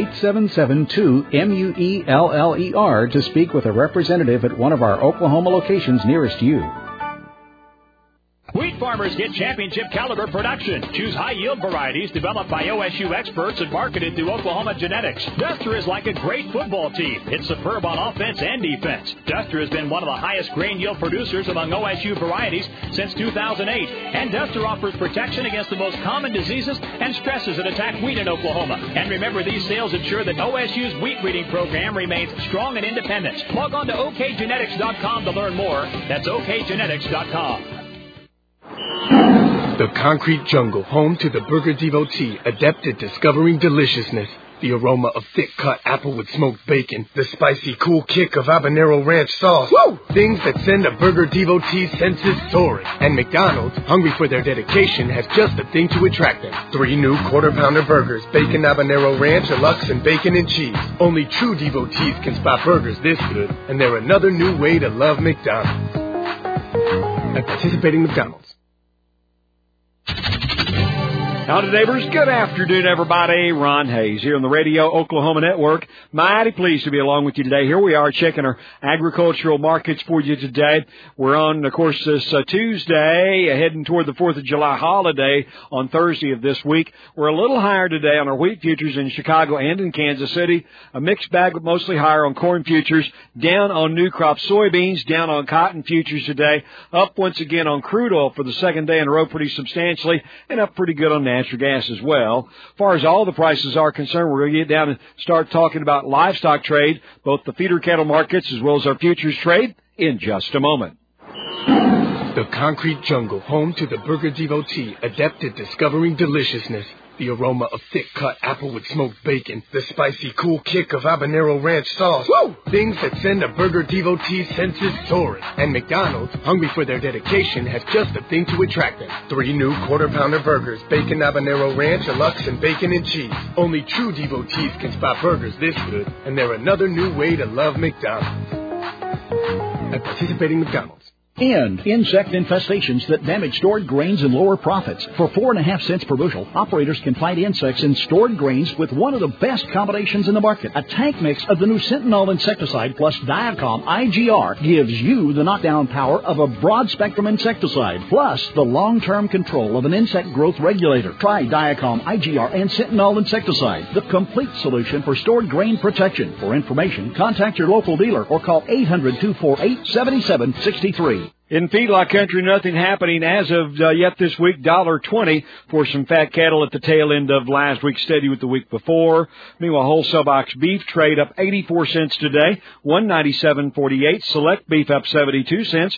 877-2-MUELLER to speak with a representative at one of our Oklahoma locations nearest you. Wheat farmers get championship caliber production. Choose high-yield varieties developed by OSU experts and marketed through Oklahoma Genetics. Duster is like a great football team. It's superb on offense and defense. Duster has been one of the highest grain yield producers among OSU varieties since 2008. And Duster offers protection against the most common diseases and stresses that attack wheat in Oklahoma. And remember, these sales ensure that OSU's wheat breeding program remains strong and independent. Log on to okgenetics.com to learn more. That's okgenetics.com. The concrete jungle, home to the burger devotee, adept at discovering deliciousness. The aroma of thick-cut apple with smoked bacon. The spicy, cool kick of habanero ranch sauce. Woo! Things that send a burger devotee's senses soaring. And McDonald's, hungry for their dedication, has just the thing to attract them. 3 new quarter-pounder burgers, bacon habanero ranch, deluxe, and bacon and cheese. Only true devotees can spot burgers this good, and they're another new way to love McDonald's. At participating McDonald's. Howdy, neighbors. Good afternoon, everybody. Ron Hayes here on the Radio Oklahoma Network. Mighty pleased to be along with you today. Here we are checking our agricultural markets for you today. We're on, of course, this Tuesday, heading toward the 4th of July holiday on Thursday of this week. We're a little higher today on our wheat futures in Chicago and in Kansas City. A mixed bag, but mostly higher on corn futures. Down on new crop soybeans. Down on cotton futures today. Up once again on crude oil for the second day in a row pretty substantially. And up pretty good on natural gas as well. As far as all the prices are concerned, we're going to get down and start talking about livestock trade, both the feeder cattle markets as well as our futures trade, in just a moment. The concrete jungle, home to the burger devotee, adept at discovering deliciousness. The aroma of thick-cut apple with smoked bacon. The spicy, cool kick of habanero ranch sauce. Woo! Things that send a burger devotee's senses soaring. And McDonald's, hungry for their dedication, has just the thing to attract them. 3 new quarter-pounder burgers, bacon habanero ranch, deluxe, and bacon and cheese. Only true devotees can spot burgers this good, and they're another new way to love McDonald's. At participating McDonald's. And insect infestations that damage stored grains and lower profits. For 4.5 cents per bushel, operators can fight insects in stored grains with one of the best combinations in the market. A tank mix of the new Sentinel insecticide plus Diacom IGR gives you the knockdown power of a broad-spectrum insecticide, plus the long-term control of an insect growth regulator. Try Diacom IGR and Sentinel insecticide, the complete solution for stored grain protection. For information, contact your local dealer or call 800-248-7763. In feedlot country, nothing happening as of yet this week. $1.20 for some fat cattle at the tail end of last week, steady with the week before. Meanwhile, wholesale box beef trade up 84 cents today, $197.48. Select beef up 72 cents,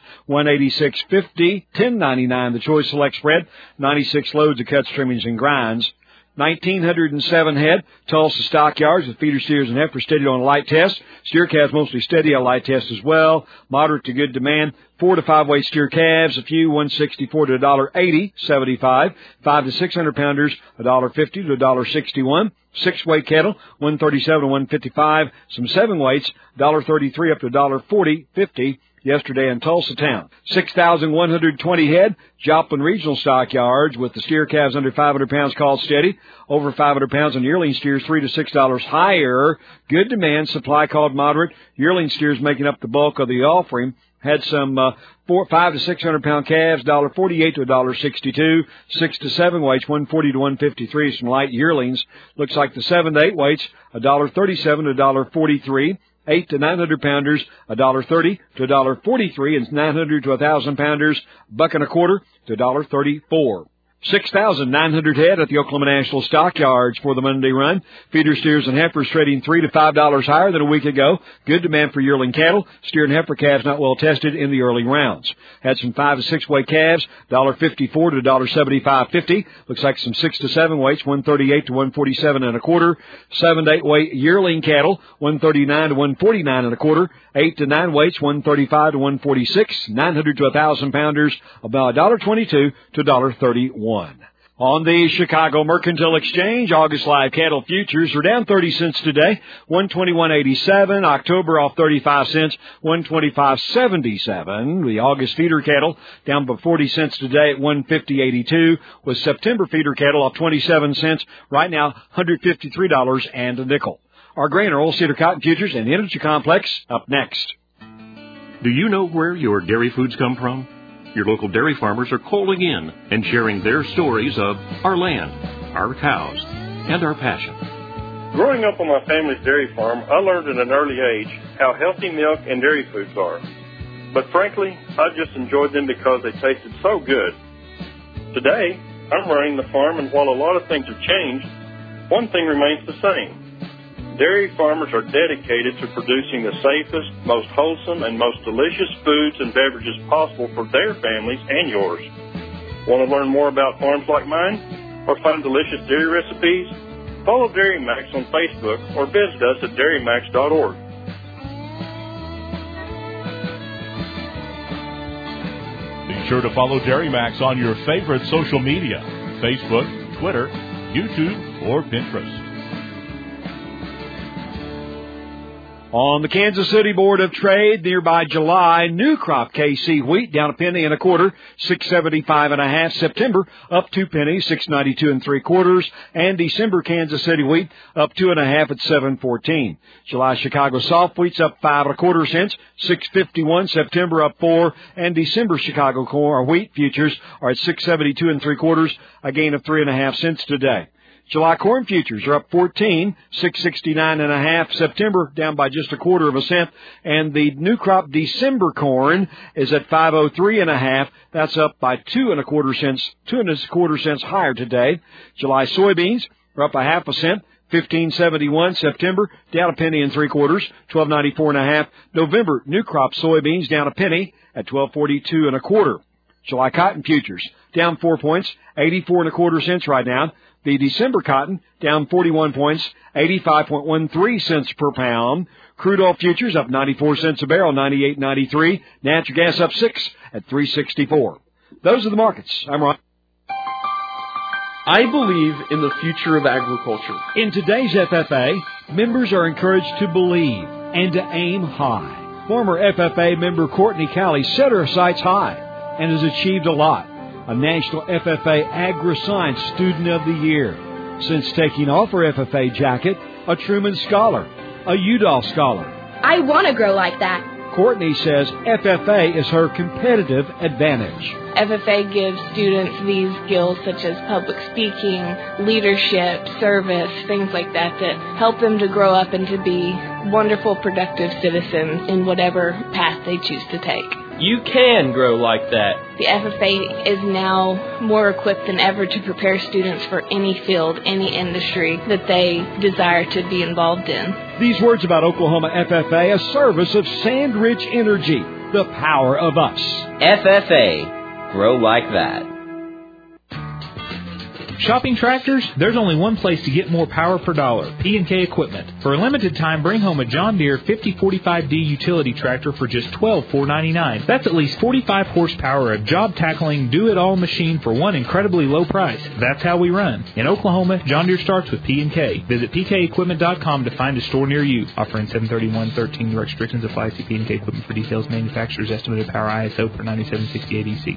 $186.50. $10.99 the choice select spread, 96 loads of cuts, trimmings, and grinds. 1,907 head. Tulsa stockyards with feeder steers and heifers steady on a light test. Steer calves mostly steady on a light test as well. Moderate to good demand. 4 to 5 weight steer calves, a few $1.64 to $1.80, 75. 5 to 600 pounders, $1.50 to $1.61. 6 weight cattle, $1.37 to $1.55. Some 7 weights, $1.33 up to $1.40, 50. Yesterday in Tulsa town. 6,120 head, Joplin Regional Stockyards with the steer calves under 500 pounds called steady. Over 500 pounds on yearling steers, $3 to $6 higher. Good demand, supply called moderate. Yearling steers making up the bulk of the offering. Had some 5 to 600 pound calves, $1.48 to $1.62. 6 to 7 weights, $1.40 to $1.53. Some light yearlings. Looks like the 7 to 8 weights, $1.37 to $1.43. 8 to 900 pounders, $1.30 to $1.43, and 900 to 1,000 pounders, $1.25 to $1.34. 6,900 head at the Oklahoma National Stockyards for the Monday run. Feeder steers and heifers trading $3 to $5 higher than a week ago. Good demand for yearling cattle. Steer and heifer calves not well tested in the early rounds. Had some 5 to 6 weight calves, $1.54 to $1.75.50. Looks like some 6 to 7 weights, $1.38 to $1.47.25. 7 to 8 weight yearling cattle, $1.39 to $1.49.25. 8 to 9 weights, $1.35 to $1.46. 900 to 1,000 pounders, about $1.22 to $1.31. On the Chicago Mercantile Exchange, August live cattle futures are down 30 cents today, 121.87. October off 35 cents, 125.77. The August feeder cattle down by 40 cents today at 150.82. With September feeder cattle off 27 cents, right now $153 and a nickel. Our grain, oilseed, cotton futures, and energy complex up next. Do you know where your dairy foods come from? Your local dairy farmers are calling in and sharing their stories of our land, our cows, and our passion. Growing up on my family's dairy farm, I learned at an early age how healthy milk and dairy foods are. But frankly, I just enjoyed them because they tasted so good. Today, I'm running the farm, and while a lot of things have changed, one thing remains the same. Dairy farmers are dedicated to producing the safest, most wholesome, and most delicious foods and beverages possible for their families and yours. Want to learn more about farms like mine? Or find delicious dairy recipes? Follow Dairy Max on Facebook or visit us at dairymax.org. Be sure to follow Dairy Max on your favorite social media, Facebook, Twitter, YouTube, or Pinterest. On the Kansas City Board of Trade, nearby July, new crop KC wheat down a penny and a quarter, 675.5. September up 2 pennies, 692 3/4. And December Kansas City wheat up 2.5 at 714. July Chicago soft wheat's up 5 1/4 cents, 651. September up 4, and December Chicago corn wheat futures are at 672 3/4, a gain of 3.5 cents today. July corn futures are up 14, 669.5. September down by just 1/4 cent. And the new crop December corn is at 503.5. That's up by 2 1/4 cents higher today. July soybeans are up 0.5 cent. 15.71. September down a penny and 3/4, 12.94.5. November new crop soybeans down a penny at 12.42 1/4. July cotton futures down 4 points, 84 1/4 cents right now. The December cotton down 41 points, 85.13 cents per pound. Crude oil futures up 94 cents a barrel, 98.93. Natural gas up 6 at 3.64. Those are the markets. I'm Ron. I believe in the future of agriculture. In today's FFA, members are encouraged to believe and to aim high. Former FFA member Courtney Cowley set her sights high and has achieved a lot. A National FFA Agri-Science Student of the Year. Since taking off her FFA jacket, a Truman Scholar, a Udall Scholar. I want to grow like that. Courtney says FFA is her competitive advantage. FFA gives students these skills such as public speaking, leadership, service, things like that help them to grow up and to be wonderful, productive citizens in whatever path they choose to take. You can grow like that. The FFA is now more equipped than ever to prepare students for any field, any industry that they desire to be involved in. These words about Oklahoma FFA, a service of Sandridge Energy, the power of us. FFA, grow like that. Shopping tractors? There's only one place to get more power per dollar, P&K Equipment. For a limited time, bring home a John Deere 5045D utility tractor for just $12,499. That's at least 45 horsepower, a job-tackling, do-it-all machine for one incredibly low price. That's how we run. In Oklahoma, John Deere starts with P&K. Visit pkequipment.com to find a store near you. Offering 731.13 restrictions apply. See P&K Equipment for details. Manufacturer's estimated power ISO for 9768 EC.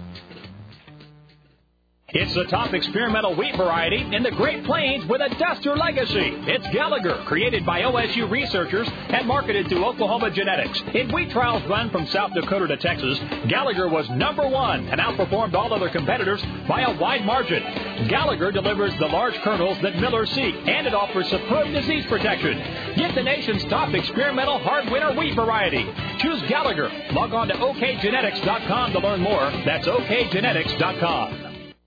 It's the top experimental wheat variety in the Great Plains with a Duster legacy. It's Gallagher, created by OSU researchers and marketed through Oklahoma Genetics. In wheat trials run from South Dakota to Texas, Gallagher was #1 and outperformed all other competitors by a wide margin. Gallagher delivers the large kernels that millers seek, and it offers superb disease protection. Get the nation's top experimental hard winter wheat variety. Choose Gallagher. Log on to okgenetics.com to learn more. That's okgenetics.com.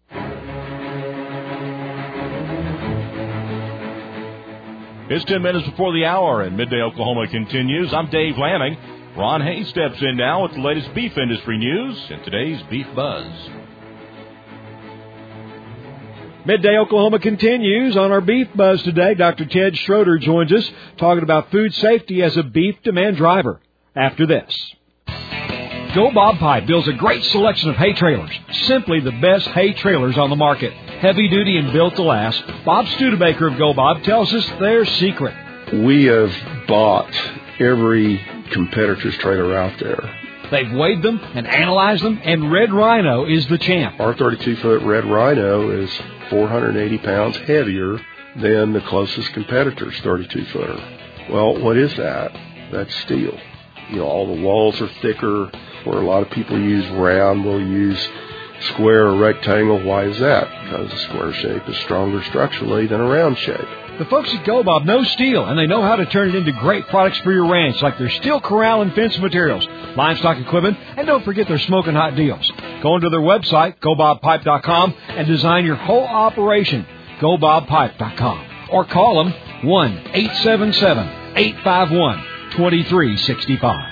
It's 10 minutes before the hour, and Midday Oklahoma continues. I'm Dave Lanning. Ron Hayes steps in now with the latest beef industry news and today's Beef Buzz. Midday Oklahoma continues. On our Beef Buzz today, Dr. Ted Schroeder joins us talking about food safety as a beef demand driver. After this. Go Bob Pipe builds a great selection of hay trailers. Simply the best hay trailers on the market. Heavy duty and built to last. Bob Studebaker of Go Bob tells us their secret. We have bought every competitor's trailer out there. They've weighed them and analyzed them, and Red Rhino is the champ. Our 32-foot Red Rhino is 480 pounds heavier than the closest competitor's 32-footer. Well, what is that? That's steel. All the walls are thicker. Where a lot of people use round, we'll use square or rectangle. Why is that? Because the square shape is stronger structurally than a round shape. The folks at Go Bob know steel, and they know how to turn it into great products for your ranch, like their steel corral and fence materials, livestock equipment, and don't forget their smoking hot deals. Go onto their website, gobobpipe.com, and design your whole operation, gobobpipe.com. Or call them 1-877-851-2365.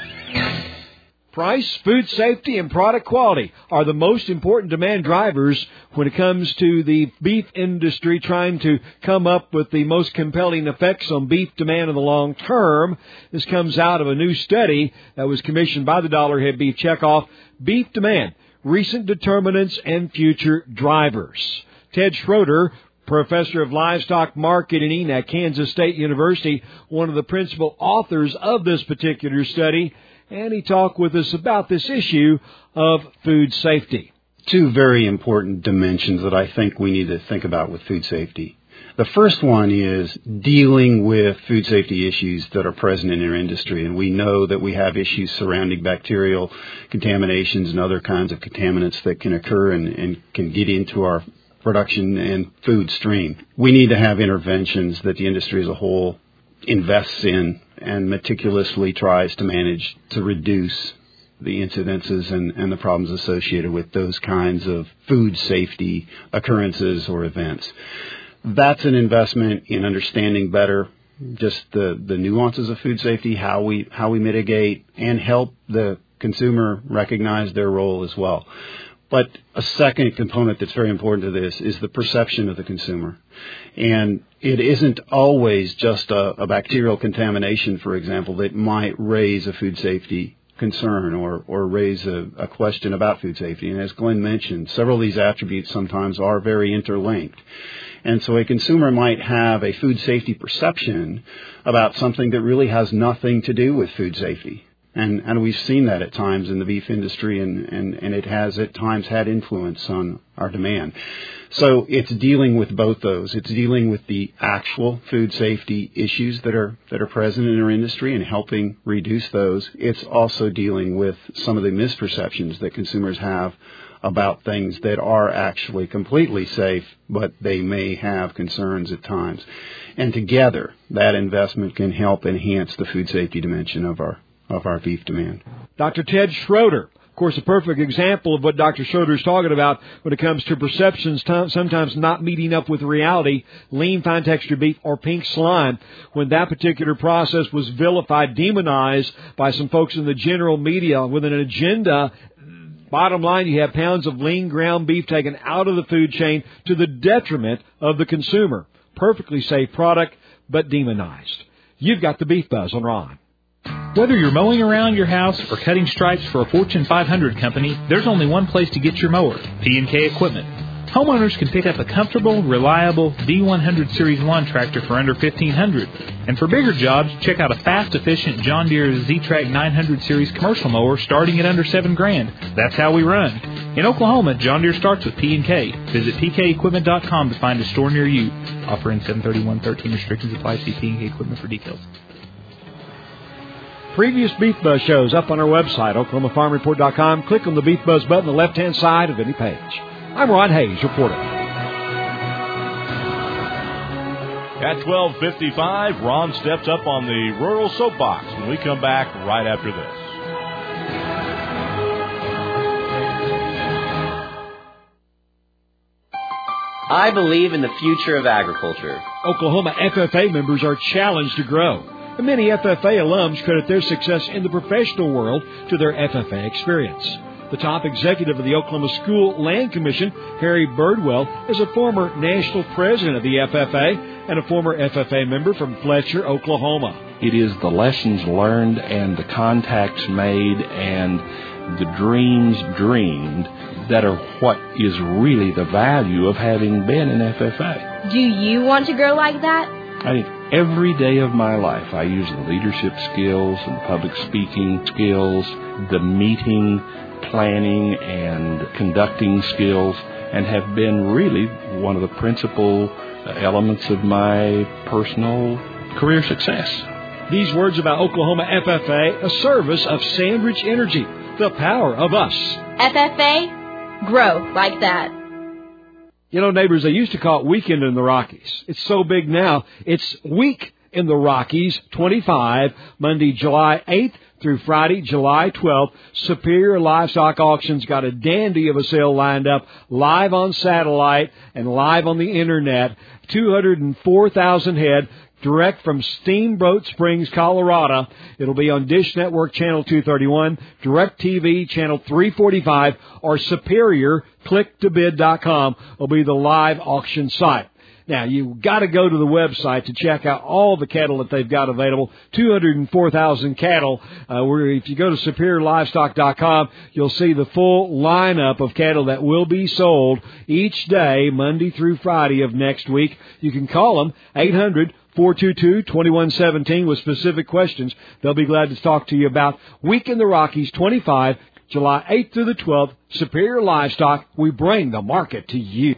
Price, food safety, and product quality are the most important demand drivers when it comes to the beef industry trying to come up with the most compelling effects on beef demand in the long term. This comes out of a new study that was commissioned by the Dollarhead Beef Checkoff, Beef Demand, Recent Determinants and Future Drivers. Ted Schroeder, professor of livestock marketing at Kansas State University, one of the principal authors of this particular study, and he talked with us about this issue of food safety. Two very important dimensions that I think we need to think about with food safety. The first one is dealing with food safety issues that are present in our industry, and we know that we have issues surrounding bacterial contaminations and other kinds of contaminants that can occur and can get into our production and food stream. We need to have interventions that the industry as a whole invests in and meticulously tries to manage to reduce the incidences and the problems associated with those kinds of food safety occurrences or events. That's an investment in understanding better just the nuances of food safety, how we mitigate, and help the consumer recognize their role as well. But a second component that's very important to this is the perception of the consumer. And it isn't always just a bacterial contamination, for example, that might raise a food safety concern or raise a question about food safety. And as Glenn mentioned, several of these attributes sometimes are very interlinked. And so a consumer might have a food safety perception about something that really has nothing to do with food safety. And we've seen that at times in the beef industry, and it has at times had influence on our demand. So it's dealing with both those. It's dealing with the actual food safety issues that are present in our industry and helping reduce those. It's also dealing with some of the misperceptions that consumers have about things that are actually completely safe, but they may have concerns at times. And together, that investment can help enhance the food safety dimension of our beef demand. Dr. Ted Schroeder, of course, a perfect example of what Dr. Schroeder is talking about when it comes to perceptions sometimes not meeting up with reality, lean, fine-textured beef, or pink slime. When that particular process was vilified, demonized by some folks in the general media with an agenda, Bottom line, you have pounds of lean ground beef taken out of the food chain to the detriment of the consumer. Perfectly safe product, but demonized. You've got the Beef Buzz on Ron. Whether you're mowing around your house or cutting stripes for a Fortune 500 company, there's only one place to get your mower, P&K Equipment. Homeowners can pick up a comfortable, reliable D100 Series lawn tractor for under $1,500. And for bigger jobs, check out a fast, efficient John Deere Z-Track 900 Series commercial mower starting at under $7,000. That's how we run. In Oklahoma, John Deere starts with P&K. Visit pkequipment.com to find a store near you. Offering 731.13 restrictions apply. See P&K Equipment for details. Previous Beef Buzz shows up on our website, OklahomaFarmReport.com. Click on the Beef Buzz button on the left-hand side of any page. I'm Ron Hayes, reporting. At 12:55, Ron steps up on the Rural Soapbox when we come back right after this. I believe in the future of agriculture. Oklahoma FFA members are challenged to grow. And many FFA alums credit their success in the professional world to their FFA experience. The top executive of the Oklahoma School Land Commission, Harry Birdwell, is a former national president of the FFA and a former FFA member from Fletcher, Oklahoma. It is the lessons learned and the contacts made and the dreams dreamed that are what is really the value of having been in FFA. Do you want to grow like that? I think every day of my life I use the leadership skills and public speaking skills, the meeting, planning, and conducting skills, and have been really one of the principal elements of my personal career success. These words about Oklahoma FFA, a service of Sandridge Energy, the power of us. FFA, grow like that. You know, neighbors, they used to call it Weekend in the Rockies. It's so big now, it's Week in the Rockies 25, Monday, July 8th through Friday, July 12th. Superior Livestock Auctions got a dandy of a sale lined up, live on satellite and live on the Internet. 204,000 head, direct from Steamboat Springs, Colorado. It'll be on Dish Network Channel 231, DirecTV Channel 345, or Superior, ClickToBid.com will be the live auction site. Now, you've got to go to the website to check out all the cattle that they've got available. 204,000 cattle. If you go to SuperiorLivestock.com, you'll see the full lineup of cattle that will be sold each day, Monday through Friday of next week. You can call them 800-422-2117 with specific questions. They'll be glad to talk to you about Week in the Rockies 25, July 8th through the 12th. Superior Livestock, we bring the market to you.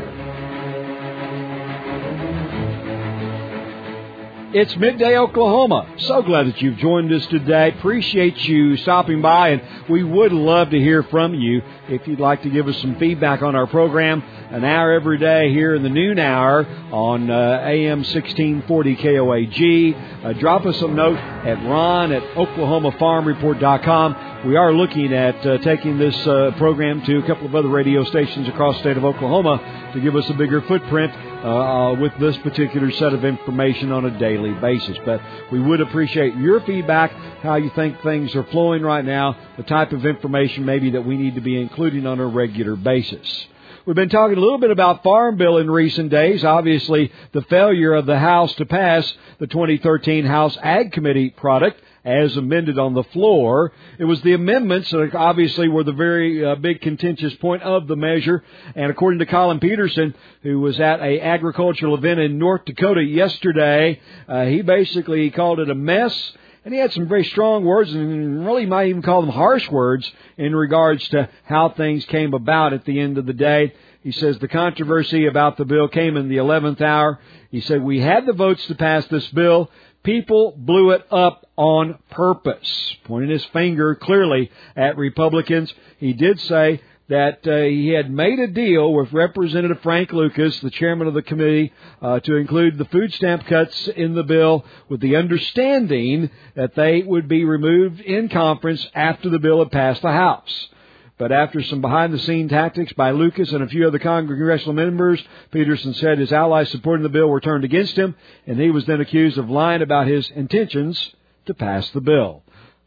It's Midday Oklahoma. So glad that you've joined us today. Appreciate you stopping by, and we would love to hear from you. If you'd like to give us some feedback on our program, an hour every day here in the noon hour on AM 1640 KOAG. Drop us a note at Ron at OklahomaFarmReport.com. We are looking at taking this program to a couple of other radio stations across the state of Oklahoma to give us a bigger footprint with this particular set of information on a daily basis. But we would appreciate your feedback, how you think things are flowing right now, the type of information maybe that we need to be including on a regular basis. We've been talking a little bit about Farm Bill in recent days. Obviously, the failure of the House to pass the 2013 House Ag Committee product as amended on the floor. It was the amendments that obviously were the very big contentious point of the measure. And according to Colin Peterson, who was at an agricultural event in North Dakota yesterday, he basically called it a mess. And he had some very strong words, and really might even call them harsh words, in regards to how things came about at the end of the day. He says the controversy about the bill came in the 11th hour. He said, we had the votes to pass this bill. People blew it up on purpose, pointing his finger clearly at Republicans. He did say that he had made a deal with Representative Frank Lucas, the chairman of the committee, to include the food stamp cuts in the bill with the understanding that they would be removed in conference after the bill had passed the House. But after some behind-the-scenes tactics by Lucas and a few other congressional members, Peterson said his allies supporting the bill were turned against him, and he was then accused of lying about his intentions to pass the bill.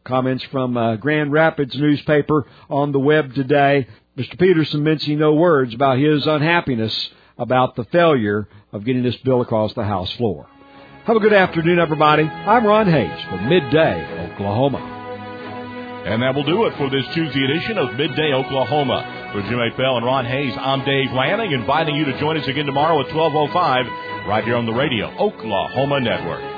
Comments from Grand Rapids newspaper on the web today. Mr. Peterson mincing no words about his unhappiness about the failure of getting this bill across the House floor. Have a good afternoon, everybody. I'm Ron Hayes for Midday Oklahoma. And that will do it for this Tuesday edition of Midday Oklahoma. For Jim Apel and Ron Hayes, I'm Dave Lanning, inviting you to join us again tomorrow at 12:05 right here on the Radio Oklahoma Network.